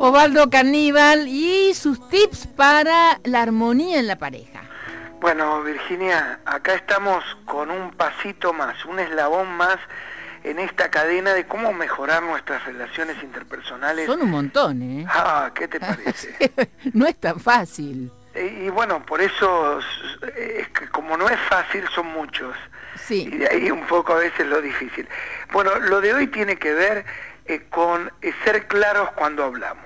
Osvaldo Caníbal y sus tips para la armonía en la pareja. Bueno, Virginia, acá estamos con un pasito más, un eslabón más en esta cadena de cómo mejorar nuestras relaciones interpersonales. Son un montón, ¿eh? Ah, ¿qué te parece? No es tan fácil. Y bueno, por eso, es que como no es fácil, son muchos. Sí. Y de ahí un poco a veces lo difícil. Bueno, lo de hoy tiene que ver con ser claros cuando hablamos.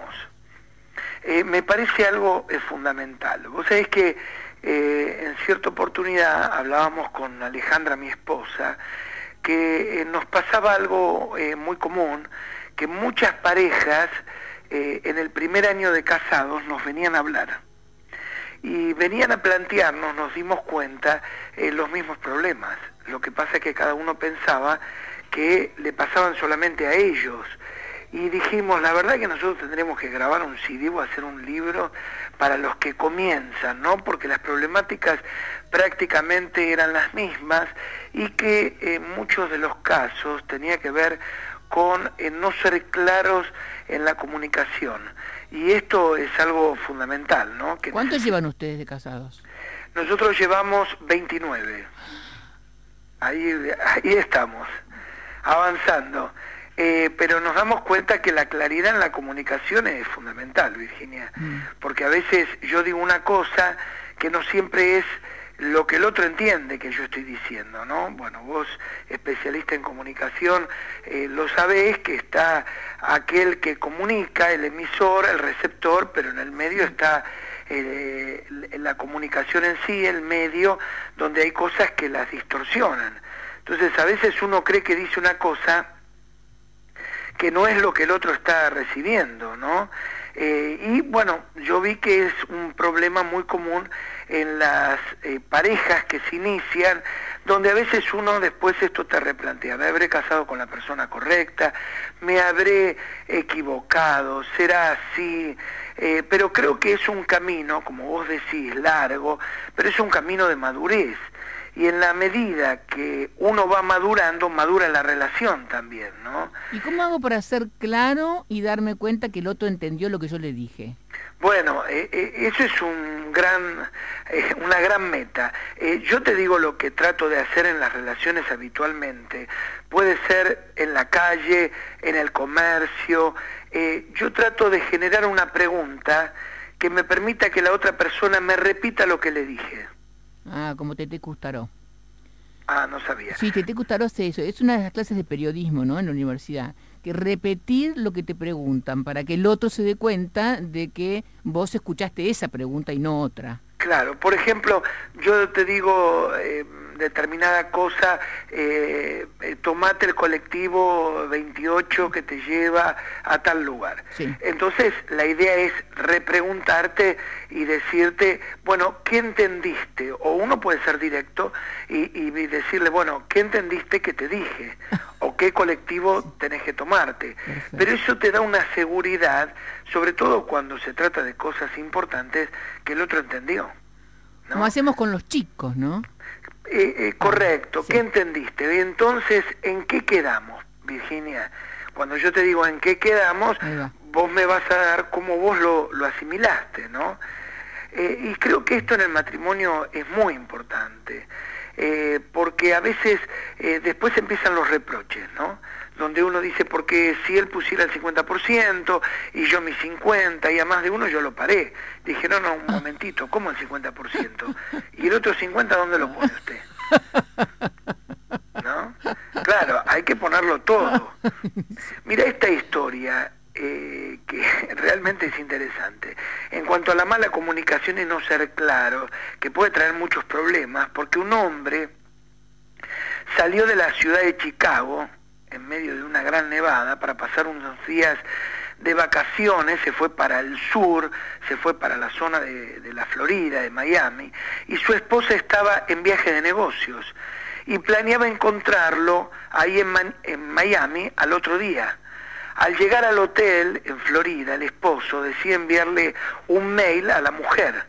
Me parece algo fundamental. Vos sabés que en cierta oportunidad hablábamos con Alejandra, mi esposa, que nos pasaba algo muy común, que muchas parejas en el primer año de casados nos venían a hablar y venían a plantearnos, nos dimos cuenta, los mismos problemas. Lo que pasa es que cada uno pensaba que le pasaban solamente a ellos. Y dijimos, la verdad que nosotros tendremos que grabar un CD o hacer un libro para los que comienzan, ¿no? Porque las problemáticas prácticamente eran las mismas y que en muchos de los casos tenía que ver con no ser claros en la comunicación. Y esto es algo fundamental, ¿no? ¿Cuántos llevan ustedes de casados? Nosotros llevamos 29. Ahí estamos, avanzando. Pero nos damos cuenta que la claridad en la comunicación es fundamental, Virginia, porque a veces yo digo una cosa que no siempre es lo que el otro entiende que yo estoy diciendo, ¿no? Bueno, vos, especialista en comunicación, lo sabés que está aquel que comunica, el emisor, el receptor, pero en el medio está la comunicación en sí, el medio, donde hay cosas que las distorsionan. Entonces, a veces uno cree que dice una cosa que no es lo que el otro está recibiendo, ¿no? Y bueno, yo vi que es un problema muy común en las parejas que se inician, donde a veces uno después esto te replantea, ¿me habré casado con la persona correcta? ¿Me habré equivocado? ¿Será así? Pero creo que es un camino, como vos decís, largo, pero es un camino de madurez. Y en la medida que uno va madurando, madura la relación también, ¿no? ¿Y cómo hago para ser claro y darme cuenta que el otro entendió lo que yo le dije? Bueno, eso es una gran meta. Yo te digo lo que trato de hacer en las relaciones habitualmente. Puede ser en la calle, en el comercio. Yo trato de generar una pregunta que me permita que la otra persona me repita lo que le dije. Ah, como Tete Custaró. Ah, no sabía. Sí, Tete Custaró hace eso. Es una de las clases de periodismo, ¿no? En la universidad. Que repetir lo que te preguntan para que el otro se dé cuenta de que vos escuchaste esa pregunta y no otra. Claro, por ejemplo, yo te digo determinada cosa, tomate el colectivo 28 que te lleva a tal lugar. Sí. Entonces, la idea es repreguntarte y decirte, bueno, ¿qué entendiste? O uno puede ser directo y decirle, bueno, ¿qué entendiste que te dije? O qué colectivo tenés que tomarte. Perfecto. Pero eso te da una seguridad, sobre todo cuando se trata de cosas importantes que el otro entendió, ¿no? Como hacemos con los chicos, ¿no? Correcto, sí. ¿Qué entendiste? Entonces, ¿en qué quedamos, Virginia? Cuando yo te digo en qué quedamos, vos me vas a dar cómo vos lo asimilaste, ¿no? Y creo que esto en el matrimonio es muy importante, porque a veces después empiezan los reproches, ¿no? Donde uno dice, porque si él pusiera el 50% y yo mi 50%, y a más de uno yo lo paré. Dije, no, un momentito, ¿cómo el 50%? ¿Y el otro 50% dónde lo pone usted? ¿No? Claro, hay que ponerlo todo. Mira esta historia, que realmente es interesante. En cuanto a la mala comunicación y no ser claro, que puede traer muchos problemas, porque un hombre salió de la ciudad de Chicago, en medio de una gran nevada, para pasar unos días de vacaciones, se fue para el sur, se fue para la zona de la Florida, de Miami, y su esposa estaba en viaje de negocios, y planeaba encontrarlo ahí en Miami al otro día. Al llegar al hotel en Florida, el esposo decide enviarle un mail a la mujer,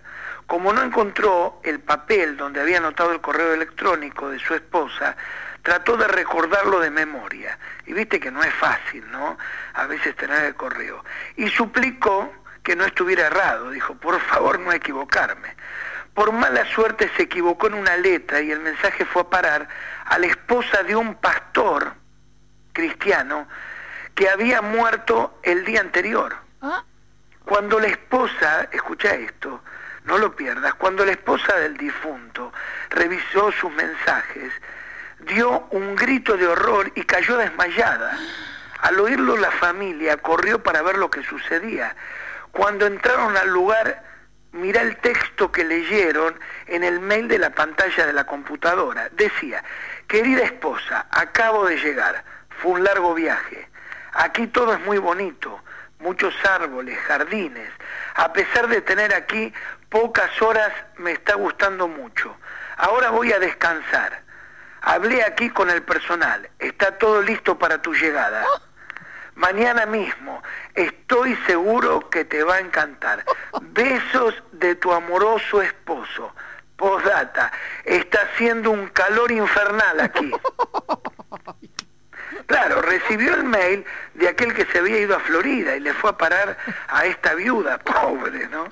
Como no encontró el papel donde había anotado el correo electrónico de su esposa, trató de recordarlo de memoria. Y viste que no es fácil, ¿no? A veces tener el correo. Y suplicó que no estuviera errado. Dijo, por favor, no equivocarme. Por mala suerte se equivocó en una letra y el mensaje fue a parar a la esposa de un pastor cristiano que había muerto el día anterior. ¿Ah? Cuando la esposa, escucha esto, no lo pierdas, cuando la esposa del difunto revisó sus mensajes, dio un grito de horror y cayó desmayada. Al oírlo la familia corrió para ver lo que sucedía. Cuando entraron al lugar, mirá el texto que leyeron en el mail de la pantalla de la computadora. Decía, querida esposa, acabo de llegar, fue un largo viaje. Aquí todo es muy bonito, muchos árboles, jardines. A pesar de tener aquí pocas horas, me está gustando mucho. Ahora voy a descansar. Hablé aquí con el personal, está todo listo para tu llegada. Mañana mismo, estoy seguro que te va a encantar. Besos de tu amoroso esposo. Postdata, está haciendo un calor infernal aquí. Claro, recibió el mail de aquel que se había ido a Florida y le fue a parar a esta viuda, pobre, ¿no?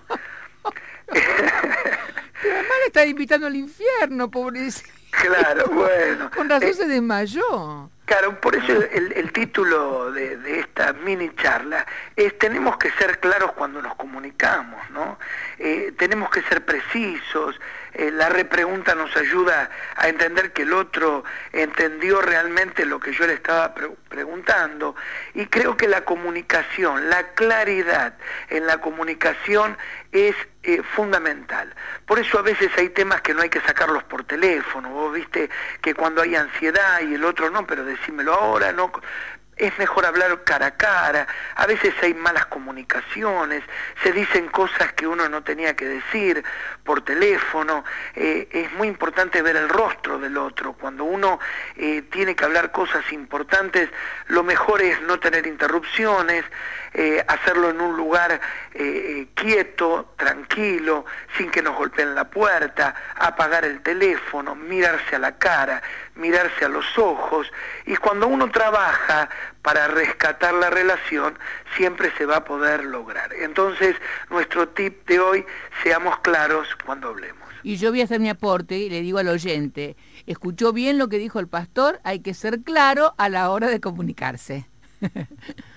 Pero además le está invitando al infierno, pobrecito. Claro, bueno. Con razón se desmayó. Claro, por eso el título de esta mini charla es tenemos que ser claros cuando nos comunicamos, ¿no? Tenemos que ser precisos, la repregunta nos ayuda a entender que el otro entendió realmente lo que yo le estaba preguntando, y creo que la comunicación, la claridad en la comunicación es fundamental. Por eso a veces hay temas que no hay que sacarlos por teléfono. Vos viste que cuando hay ansiedad y el otro no, pero decímelo ahora, no. Es mejor hablar cara a cara. A veces hay malas comunicaciones, se dicen cosas que uno no tenía que decir por teléfono. Es muy importante ver el rostro del otro. Cuando uno tiene que hablar cosas importantes, lo mejor es no tener interrupciones, hacerlo en un lugar quieto, tranquilo, sin que nos golpeen la puerta, apagar el teléfono, mirarse a la cara, mirarse a los ojos. Y cuando uno trabaja para rescatar la relación, siempre se va a poder lograr. Entonces, nuestro tip de hoy, seamos claros cuando hablemos. Y yo voy a hacer mi aporte y le digo al oyente, ¿escuchó bien lo que dijo el pastor? Hay que ser claro a la hora de comunicarse.